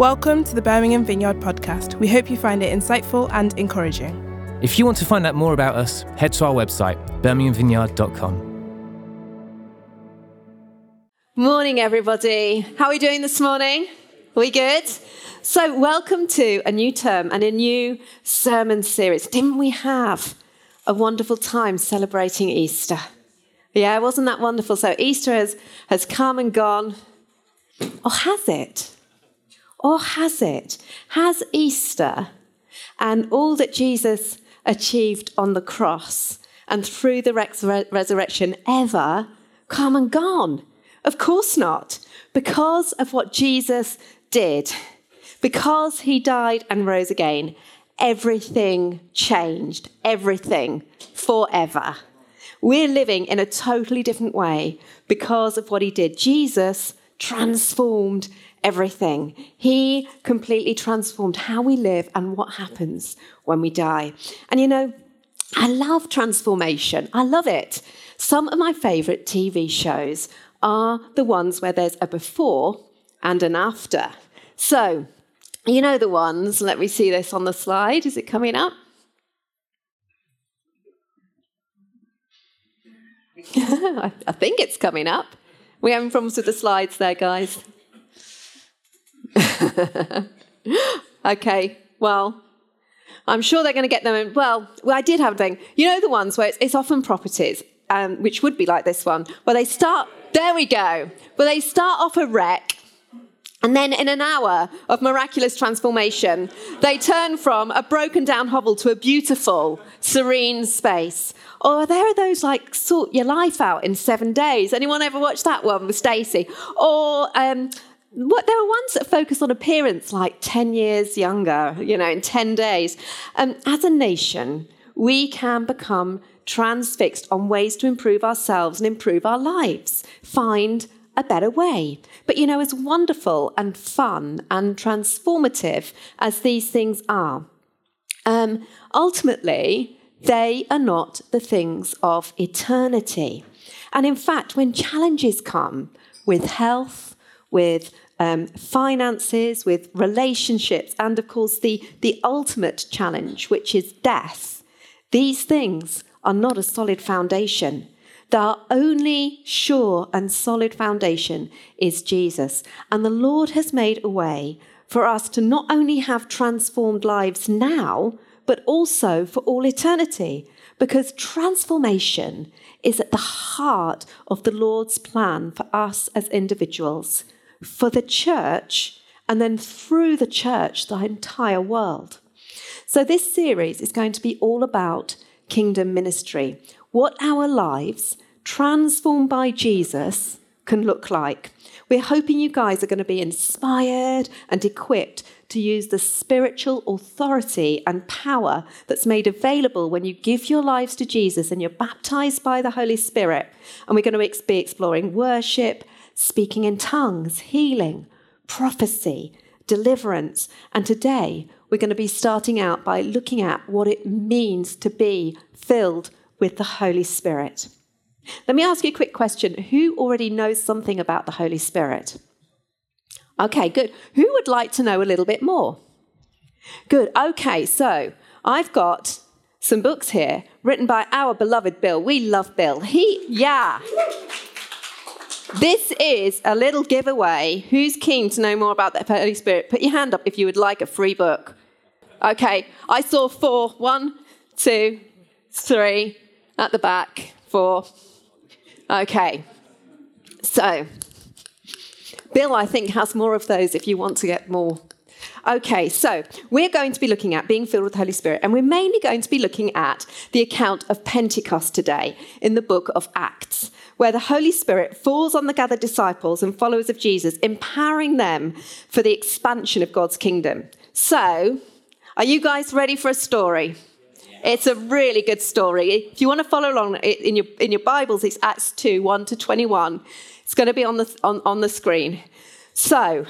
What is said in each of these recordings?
Welcome to the Birmingham Vineyard podcast. We hope you find it insightful and encouraging. If you want to find out more about us, head to our website, birminghamvineyard.com. Morning, everybody. How are we doing this morning? Are we good? So welcome to a new term and a new sermon series. Didn't we have a wonderful time celebrating Easter? Yeah, wasn't that wonderful? So Easter has come and gone. Or has it? Or has it? Has Easter and all that Jesus achieved on the cross and through the resurrection ever come and gone? Of course not. Because of what Jesus did, because he died and rose again, everything changed, everything forever. We're living in a totally different way because of what he did. Jesus transformed everything. He completely transformed how we live and what happens when we die. And you know, I love transformation. I love it. Some of my favourite TV shows are the ones where there's a before and an after. So, you know the ones, let me see this on the slide. Is it coming up? I think it's coming up. We're having problems with the slides there, guys. Okay, well, I'm sure they're going to get them in. Well, I did have a thing. You know the ones where it's often properties, which would be like this one, where they start, there we go, where they start off a wreck, and then in an hour of miraculous transformation, they turn from a broken down hovel to a beautiful, serene space. Or there are those like sort your life out in 7 days. Anyone ever watch that one with Stacey? Or there are ones that focus on appearance, like 10 years younger, in 10 days. As a nation, we can become transfixed on ways to improve ourselves and improve our lives. Find a better way. But as wonderful and fun and transformative as these things are, ultimately, they are not the things of eternity. And in fact, when challenges come with health, with finances, with relationships, and of course the ultimate challenge, which is death, these things are not a solid foundation. The only sure and solid foundation is Jesus. And the Lord has made a way for us to not only have transformed lives now, but also for all eternity. Because transformation is at the heart of the Lord's plan for us as individuals, for the church, and then through the church, the entire world. So this series is going to be all about kingdom ministry, what our lives transformed by Jesus can look like. We're hoping you guys are going to be inspired and equipped to use the spiritual authority and power that's made available when you give your lives to Jesus and you're baptized by the Holy Spirit. And we're going to be exploring worship, speaking in tongues, healing, prophecy, deliverance. And today we're going to be starting out by looking at what it means to be filled with the Holy Spirit. Let me ask you a quick question. Who already knows something about the Holy Spirit? Okay, good. Who would like to know a little bit more? Good. Okay, so I've got some books here written by our beloved Bill. We love Bill. This is a little giveaway. Who's keen to know more about the Holy Spirit? Put your hand up if you would like a free book. Okay, I saw 4. 1, 2, 3, at the back, 4. Okay, so Bill, I think, has more of those if you want to get more. Okay, so we're going to be looking at being filled with the Holy Spirit, and we're mainly going to be looking at the account of Pentecost today in the book of Acts, where the Holy Spirit falls on the gathered disciples and followers of Jesus, empowering them for the expansion of God's kingdom. So, are you guys ready for a story? It's a really good story. If you want to follow along in your Bibles, it's Acts 2, 1 to 21. It's going to be on the screen. So,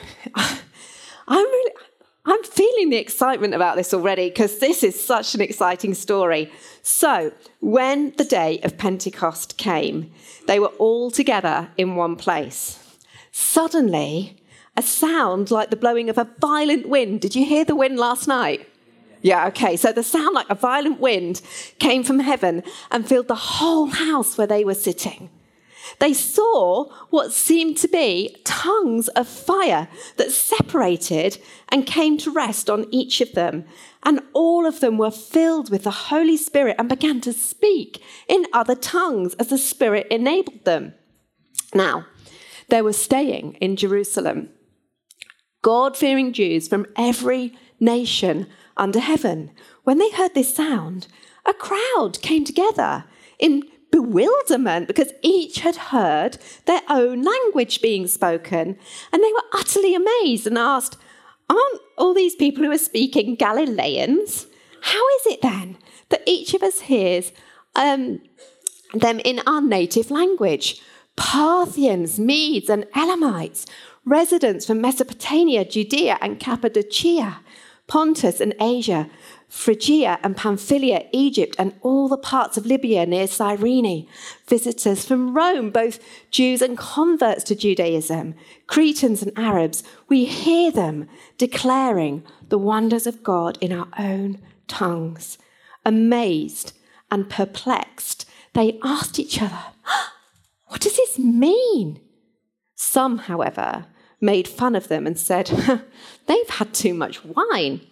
I'm feeling the excitement about this already because this is such an exciting story. So, when the day of Pentecost came, they were all together in one place. Suddenly, a sound like the blowing of a violent wind. Did you hear the wind last night? Yeah, okay. So the sound like a violent wind came from heaven and filled the whole house where they were sitting. They saw what seemed to be tongues of fire that separated and came to rest on each of them. And all of them were filled with the Holy Spirit and began to speak in other tongues as the Spirit enabled them. Now, they were staying in Jerusalem, God-fearing Jews from every nation under heaven. When they heard this sound, a crowd came together in bewilderment because each had heard their own language being spoken, and they were utterly amazed and asked, "Aren't all these people who are speaking Galileans? How is it then that each of us hears them in our native language? Parthians, Medes and Elamites, residents from Mesopotamia, Judea and Cappadocia, Pontus and Asia, Phrygia and Pamphylia, Egypt, and all the parts of Libya near Cyrene, visitors from Rome, both Jews and converts to Judaism, Cretans and Arabs, we hear them declaring the wonders of God in our own tongues." Amazed and perplexed, they asked each other, "What does this mean?" Some, however, made fun of them and said, "They've had too much wine."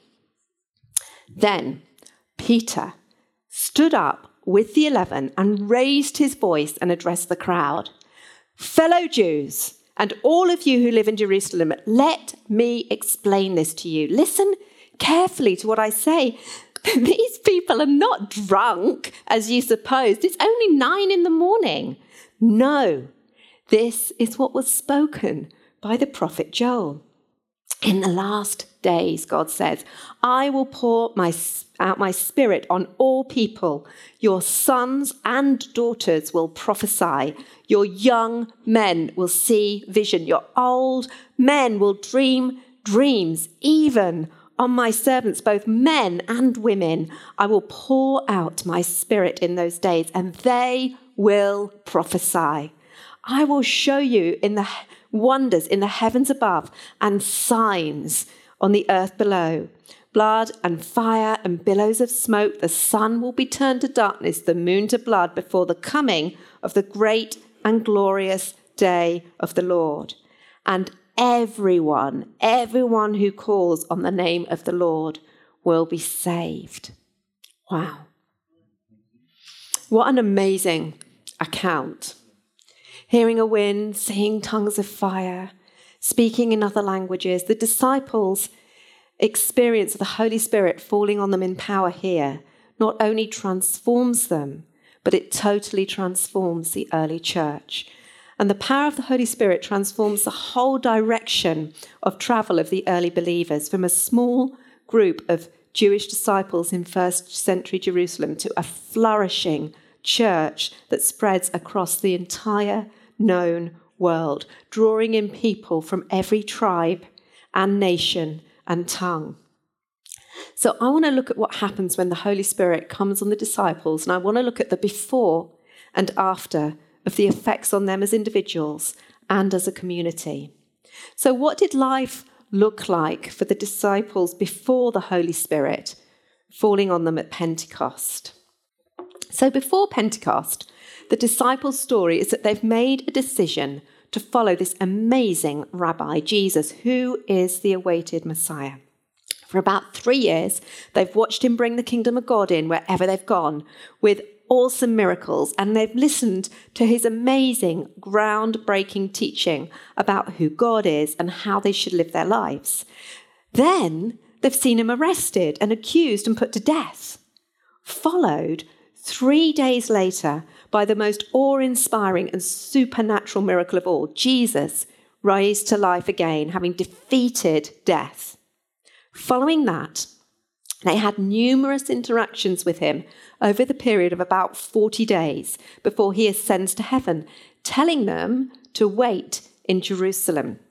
Then Peter stood up with the 11 and raised his voice and addressed the crowd. "Fellow Jews, and all of you who live in Jerusalem, let me explain this to you. Listen carefully to what I say. These people are not drunk, as you supposed. It's only 9 a.m. No, this is what was spoken by the prophet Joel. In the last days, God says, I will pour out my spirit on all people. Your sons and daughters will prophesy. Your young men will see vision. Your old men will dream dreams. Even on my servants, both men and women, I will pour out my spirit in those days, and they will prophesy. I will show you in the wonders in the heavens above and signs on the earth below. Blood and fire and billows of smoke. The sun will be turned to darkness, the moon to blood before the coming of the great and glorious day of the Lord. And everyone who calls on the name of the Lord will be saved. Wow. What an amazing account. Hearing a wind, seeing tongues of fire, speaking in other languages. The disciples' experience of the Holy Spirit falling on them in power here not only transforms them, but it totally transforms the early church. And the power of the Holy Spirit transforms the whole direction of travel of the early believers from a small group of Jewish disciples in first century Jerusalem to a flourishing church that spreads across the entire known world, drawing in people from every tribe and nation and tongue. So I want to look at what happens when the Holy Spirit comes on the disciples, and I want to look at the before and after of the effects on them as individuals and as a community. So what did life look like for the disciples before the Holy Spirit falling on them at Pentecost? So before Pentecost, the disciples' story is that they've made a decision to follow this amazing rabbi, Jesus, who is the awaited Messiah. For about 3 years, they've watched him bring the kingdom of God in wherever they've gone with awesome miracles, and they've listened to his amazing, groundbreaking teaching about who God is and how they should live their lives. Then they've seen him arrested and accused and put to death, followed 3 days later by the most awe-inspiring and supernatural miracle of all, Jesus raised to life again, having defeated death. Following that, they had numerous interactions with him over the period of about 40 days before he ascends to heaven, telling them to wait in Jerusalem.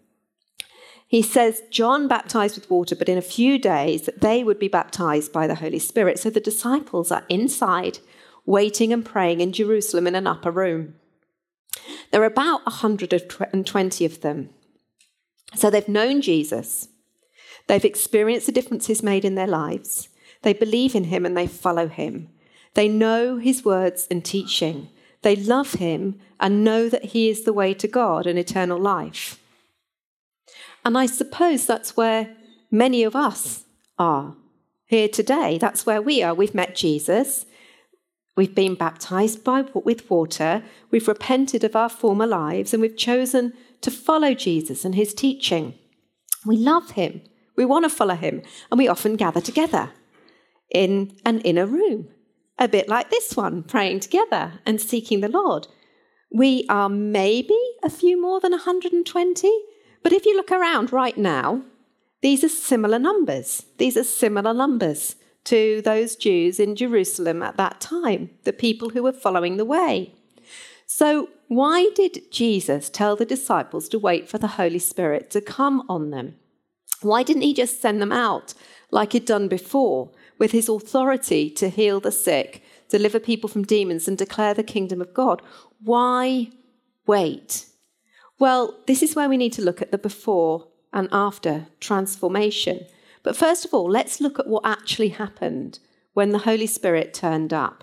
He says John baptized with water, but in a few days they would be baptized by the Holy Spirit. So the disciples are inside, waiting and praying in Jerusalem in an upper room. There are about 120 of them. So they've known Jesus. They've experienced the differences made in their lives. They believe in him and they follow him. They know his words and teaching. They love him and know that he is the way to God and eternal life. And I suppose that's where many of us are here today. That's where we are. We've met Jesus. We've been baptized with water. We've repented of our former lives and we've chosen to follow Jesus and his teaching. We love him. We want to follow him. And we often gather together in an inner room, a bit like this one, praying together and seeking the Lord. We are maybe a few more than 120, but if you look around right now, these are similar numbers. These are similar numbers to those Jews in Jerusalem at that time, the people who were following the way. So why did Jesus tell the disciples to wait for the Holy Spirit to come on them? Why didn't he just send them out like he'd done before, with his authority to heal the sick, deliver people from demons, and declare the kingdom of God? Why wait? Well, this is where we need to look at the before and after transformation. But first of all, let's look at what actually happened when the Holy Spirit turned up.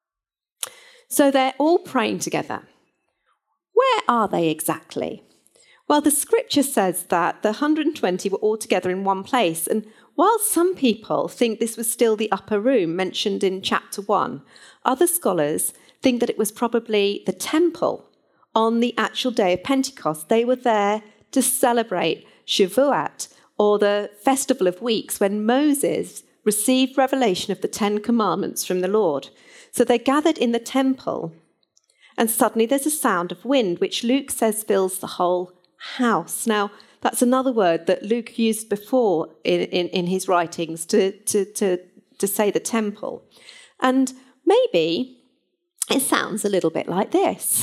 So they're all praying together. Where are they exactly? Well, the scripture says that the 120 were all together in one place. And while some people think this was still the upper room mentioned in chapter 1, other scholars think that it was probably the temple on the actual day of Pentecost. They were there to celebrate Shavuot, or the Festival of Weeks, when Moses received revelation of the 10 Commandments from the Lord. So they gathered in the temple, and suddenly there's a sound of wind, which Luke says fills the whole house. Now, that's another word that Luke used before in his writings to say the temple. And maybe it sounds a little bit like this.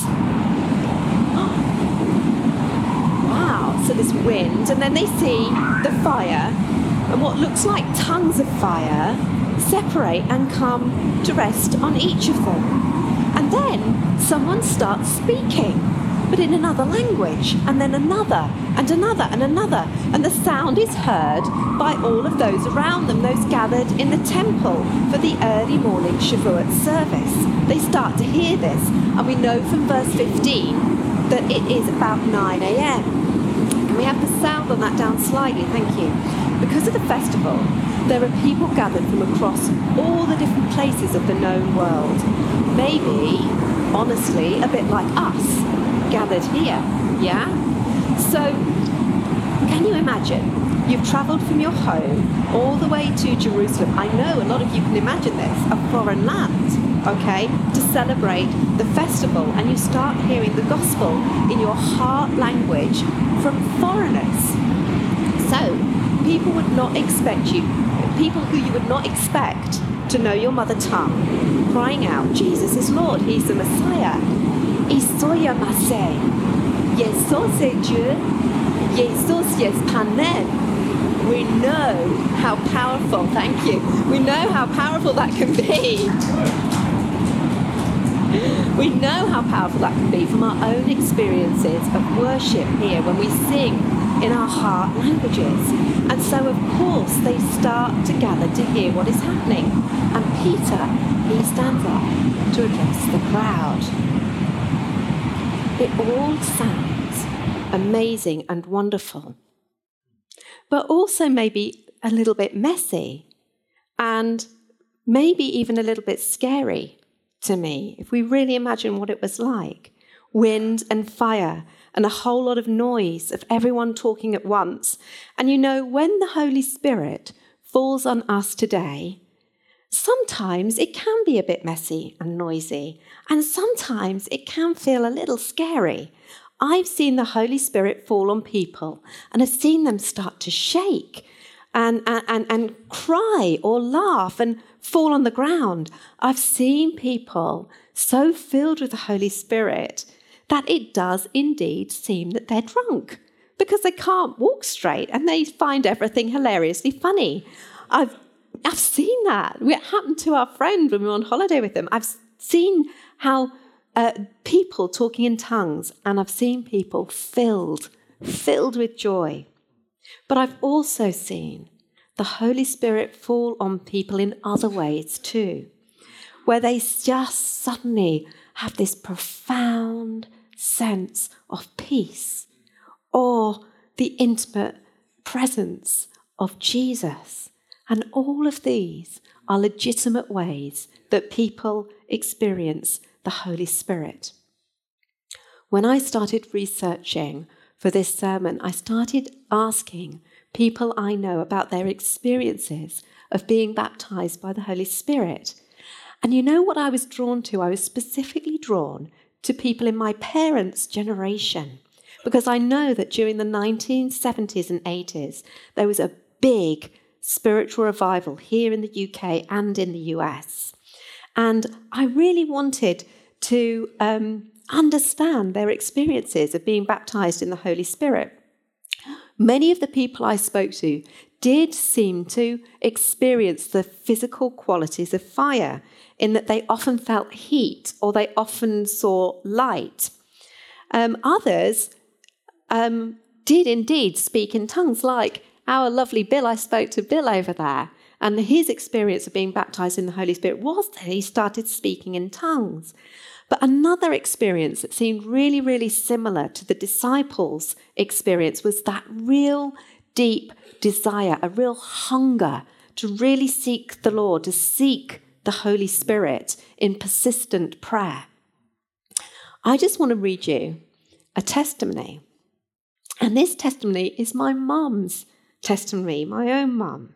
Wow, so there's wind, and then they see the fire, and what looks like tongues of fire separate and come to rest on each of them. And then someone starts speaking, but in another language, and then another, and another, and another. And the sound is heard by all of those around them, those gathered in the temple for the early morning Shavuot service. They start to hear this, and we know from verse 15 that it is about 9 a.m. Can we have the sound on that down slightly? Thank you. Because of the festival, there are people gathered from across all the different places of the known world. Maybe, honestly, a bit like us, gathered here, yeah? So, can you imagine? You've travelled from your home all the way to Jerusalem. I know a lot of you can imagine this, a foreign land, okay, to celebrate the festival, and you start hearing the gospel in your heart language from foreigners. So, people would not expect you, people who you would not expect to know your mother tongue, crying out, Jesus is Lord, he's the Messiah. Isoya Masé, Jesus est Dieu, Jesus est Panem. We know how powerful, thank you, we know how powerful that can be. We know how powerful that can be from our own experiences of worship here when we sing in our heart languages. And so, of course, they start to gather to hear what is happening. And Peter, he stands up to address the crowd. It all sounds amazing and wonderful, but also maybe a little bit messy and maybe even a little bit scary to me, if we really imagine what it was like. Wind and fire and a whole lot of noise of everyone talking at once. And you know, when the Holy Spirit falls on us today, sometimes it can be a bit messy and noisy, and sometimes it can feel a little scary. I've seen the Holy Spirit fall on people, and I've seen them start to shake and cry or laugh and fall on the ground. I've seen people so filled with the Holy Spirit that it does indeed seem that they're drunk because they can't walk straight and they find everything hilariously funny. I've seen that. It happened to our friend when we were on holiday with them. I've seen how people talking in tongues, and I've seen people filled filled with joy. But I've also seen the Holy Spirit fall on people in other ways too, where they just suddenly have this profound sense of peace or the intimate presence of Jesus. And all of these are legitimate ways that people experience the Holy Spirit. When I started researching for this sermon, I started asking people I know about their experiences of being baptized by the Holy Spirit. And you know what I was drawn to? I was specifically drawn to people in my parents' generation, because I know that during the 1970s and 80s, there was a big spiritual revival here in the UK and in the US. And I really wanted to understand their experiences of being baptized in the Holy Spirit. Many of the people I spoke to did seem to experience the physical qualities of fire, in that they often felt heat or they often saw light. Others did indeed speak in tongues, like our lovely Bill. I spoke to Bill over there, and his experience of being baptized in the Holy Spirit was that he started speaking in tongues. But another experience that seemed really, really similar to the disciples' experience was that real deep desire, a real hunger to really seek the Lord, to seek the Holy Spirit in persistent prayer. I just want to read you a testimony. And this testimony is my mum's testimony, my own mum.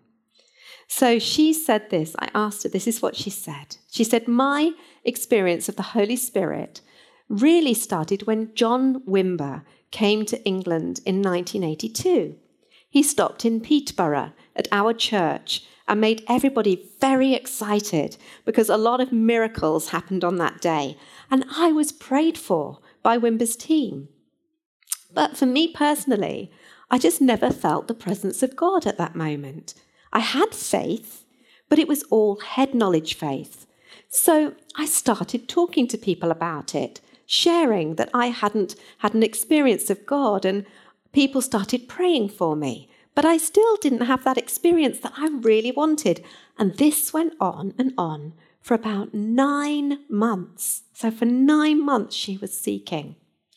So she said this. I asked her, this is what she said. She said, my experience of the Holy Spirit really started when John Wimber came to England in 1982. He stopped in Peterborough at our church and made everybody very excited because a lot of miracles happened on that day. And I was prayed for by Wimber's team. But for me personally, I just never felt the presence of God at that moment. I had faith, but it was all head knowledge faith. So I started talking to people about it, sharing that I hadn't had an experience of God, and people started praying for me. But I still didn't have that experience that I really wanted. And this went on for about 9 months. So for 9 months she was seeking.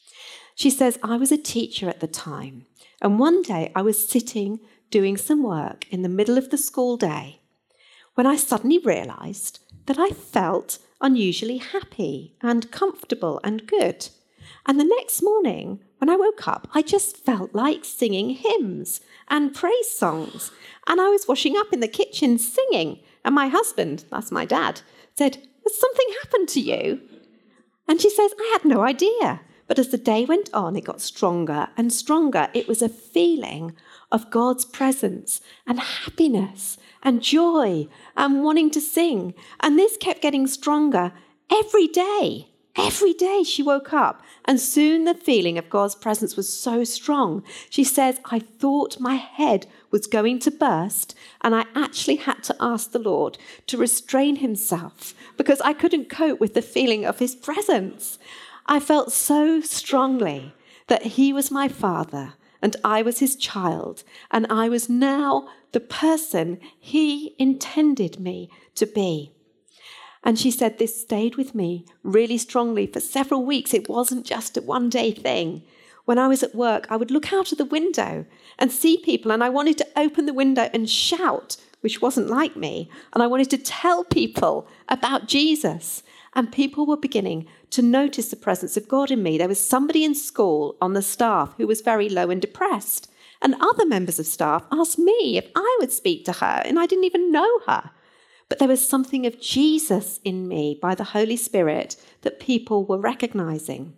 She says, I was a teacher at the time. And one day I was sitting doing some work in the middle of the school day when I suddenly realised that I felt unusually happy and comfortable and good. And the next morning, when I woke up, I just felt like singing hymns and praise songs. And I was washing up in the kitchen singing. And my husband, that's my dad, said, has something happened to you? And she says, I had no idea. But as the day went on, it got stronger and stronger. It was a feeling of God's presence and happiness and joy and wanting to sing. And this kept getting stronger every day. Every day she woke up, and soon the feeling of God's presence was so strong. She says, I thought my head was going to burst, and I actually had to ask the Lord to restrain himself because I couldn't cope with the feeling of his presence. I felt so strongly that he was my father and I was his child, and I was now the person he intended me to be. And she said this stayed with me really strongly for several weeks. It wasn't just a one-day thing. When I was at work, I would look out of the window and see people, and I wanted to open the window and shout, which wasn't like me. And I wanted to tell people about Jesus. And people were beginning to notice the presence of God in me. There was somebody in school on the staff who was very low and depressed. And other members of staff asked me if I would speak to her, and I didn't even know her. But there was something of Jesus in me by the Holy Spirit that people were recognizing.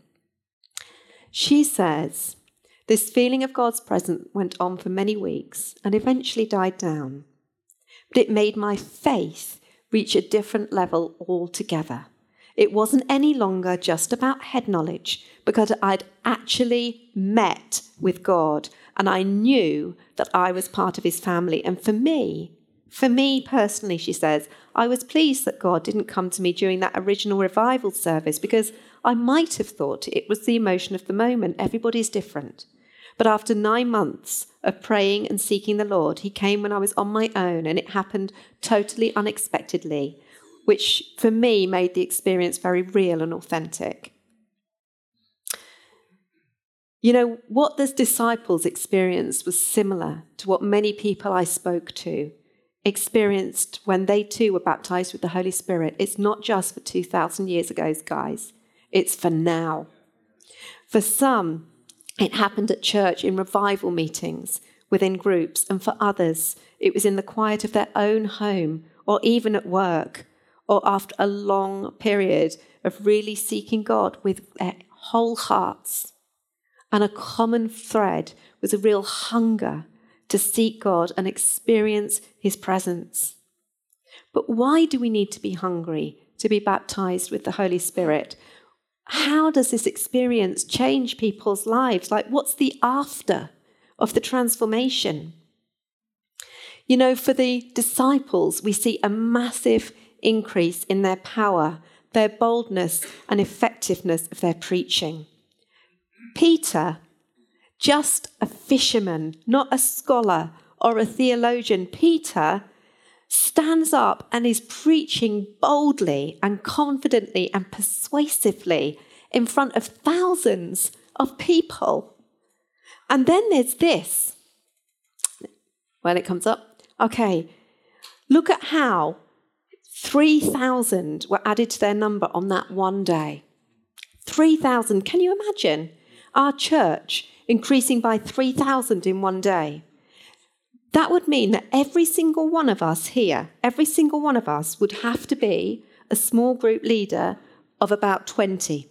She says, this feeling of God's presence went on for many weeks and eventually died down. But it made my faith reach a different level altogether. It wasn't any longer just about head knowledge, because I'd actually met with God and I knew that I was part of his family. And for me personally, she says, I was pleased that God didn't come to me during that original revival service, because I might have thought it was the emotion of the moment. Everybody's different. But after 9 months of praying and seeking the Lord, he came when I was on my own, and it happened totally unexpectedly, which for me made the experience very real and authentic. You know, what the disciples experienced was similar to what many people I spoke to experienced when they too were baptized with the Holy Spirit. It's not just for 2,000 years ago, guys. It's for now. For some, it happened at church in revival meetings within groups, and for others, it was in the quiet of their own home or even at work or after a long period of really seeking God with their whole hearts. And a common thread was a real hunger to seek God and experience his presence. But why do we need to be hungry to be baptized with the Holy Spirit? How does this experience change people's lives? Like, what's the after of the transformation? You know, for the disciples, we see a massive increase in their power, their boldness and effectiveness of their preaching. Peter, just a fisherman, not a scholar or a theologian, Peter stands up and is preaching boldly and confidently and persuasively in front of thousands of people. And then there's this. Well, it comes up. Okay, look at how 3,000 were added to their number on that one day. 3,000. Can you imagine our church increasing by 3,000 in one day? That would mean that every single one of us here, every single one of us would have to be a small group leader of about 20.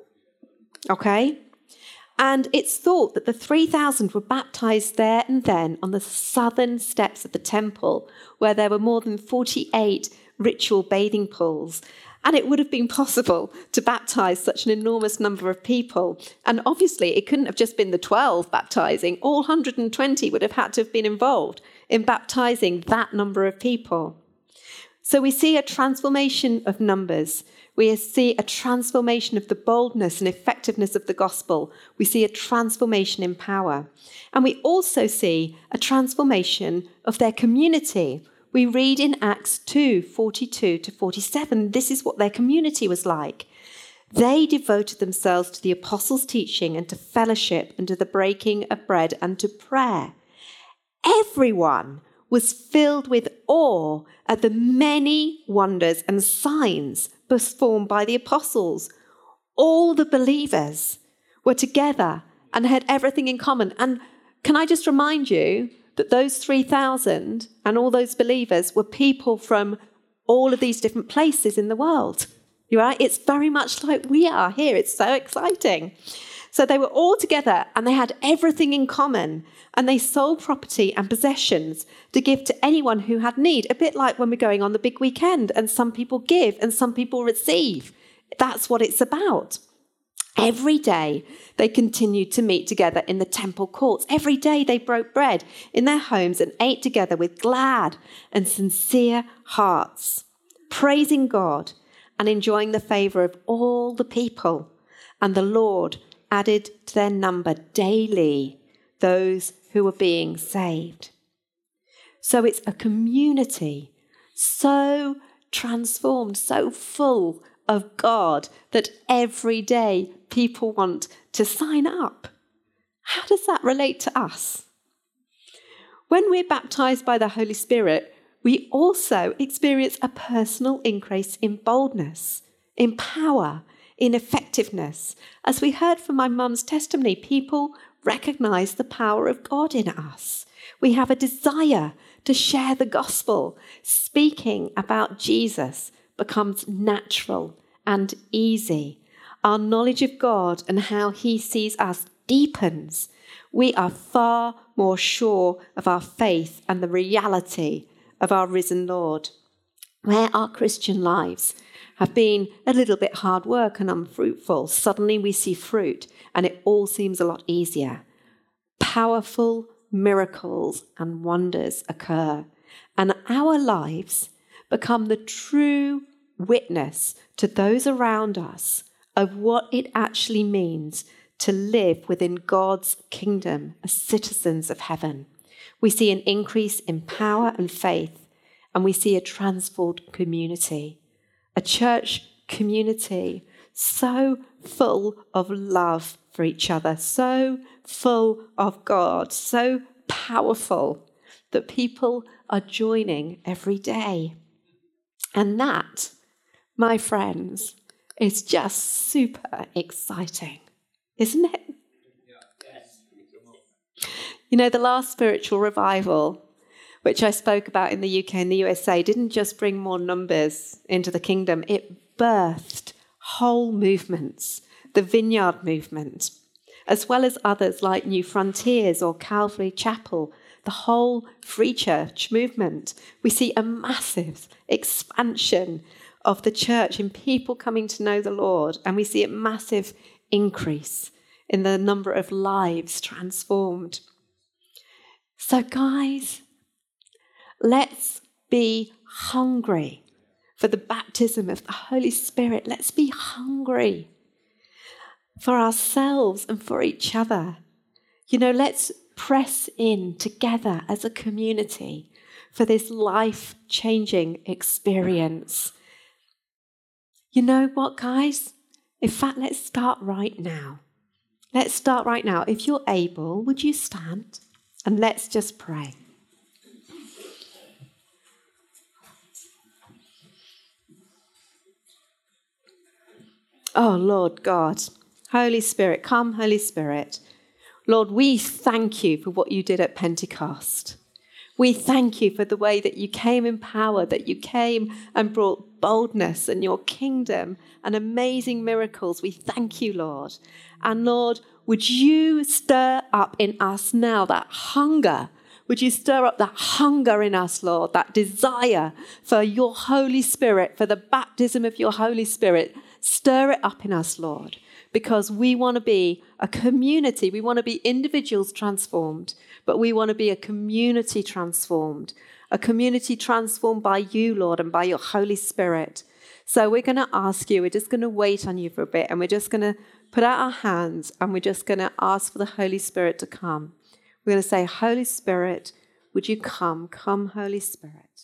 Okay? And it's thought that the 3,000 were baptized there and then on the southern steps of the temple, where there were more than 48 ritual bathing pools. And it would have been possible to baptize such an enormous number of people. And obviously, it couldn't have just been the 12 baptizing. All 120 would have had to have been involved in baptizing that number of people. So we see a transformation of numbers. We see a transformation of the boldness and effectiveness of the gospel. We see a transformation in power. And we also see a transformation of their community. We read in Acts 2:42 to 47, this is what their community was like. They devoted themselves to the apostles' teaching and to fellowship and to the breaking of bread and to prayer. Everyone was filled with awe at the many wonders and signs performed by the apostles. All the believers were together and had everything in common. And can I just remind you that those 3,000 and all those believers were people from all of these different places in the world. You're right? It's very much like we are here. It's so exciting. So they were all together and they had everything in common, and they sold property and possessions to give to anyone who had need. A bit like when we're going on the big weekend and some people give and some people receive. That's what it's about. Every day they continued to meet together in the temple courts. Every day they broke bread in their homes and ate together with glad and sincere hearts, praising God and enjoying the favor of all the people. And the Lord added to their number daily those who were being saved. So it's a community so transformed, so full of God that every day people want to sign up. How does that relate to us? When we're baptized by the Holy Spirit, we also experience a personal increase in boldness, in power, in effectiveness. As we heard from my mum's testimony, people recognize the power of God in us. We have a desire to share the gospel. Speaking about Jesus becomes natural and easy. Our knowledge of God and how he sees us deepens. We are far more sure of our faith and the reality of our risen Lord. Where our Christian lives have been a little bit hard work and unfruitful, suddenly we see fruit and it all seems a lot easier. Powerful miracles and wonders occur, and our lives become the true witness to those around us of what it actually means to live within God's kingdom as citizens of heaven. We see an increase in power and faith, and we see a transformed community, a church community so full of love for each other, so full of God, so powerful that people are joining every day. And that, my friends, is just super exciting, isn't it? You know, the last spiritual revival, which I spoke about in the UK and the USA, didn't just bring more numbers into the kingdom, it birthed whole movements, the Vineyard movement, as well as others like New Frontiers or Calvary Chapel, the whole Free Church movement. We see a massive expansion of the church in people coming to know the Lord, and we see a massive increase in the number of lives transformed. So guys, let's be hungry for the baptism of the Holy Spirit. Let's be hungry for ourselves and for each other. You know, let's press in together as a community for this life-changing experience. You know what, guys? In fact, let's start right now. Let's start right now. If you're able, would you stand? And let's just pray. Oh, Lord God, Holy Spirit, come, Holy Spirit. Lord, we thank you for what you did at Pentecost. We thank you for the way that you came in power, that you came and brought boldness and your kingdom and amazing miracles. We thank you, Lord. And Lord, would you stir up in us now that hunger? Would you stir up that hunger in us, Lord, that desire for your Holy Spirit, for the baptism of your Holy Spirit? Stir it up in us, Lord, because we want to be a community. We want to be individuals transformed, but we want to be a community transformed by you, Lord, and by your Holy Spirit. So we're going to ask you, we're just going to wait on you for a bit, and we're just going to put out our hands, and we're just going to ask for the Holy Spirit to come. We're going to say, Holy Spirit, would you come? Come, Holy Spirit.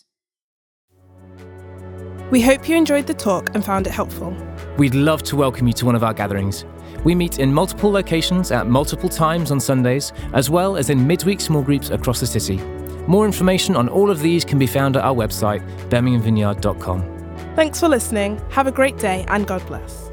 We hope you enjoyed the talk and found it helpful. We'd love to welcome you to one of our gatherings. We meet in multiple locations at multiple times on Sundays, as well as in midweek small groups across the city. More information on all of these can be found at our website, birminghamvineyard.com. Thanks for listening. Have a great day and God bless.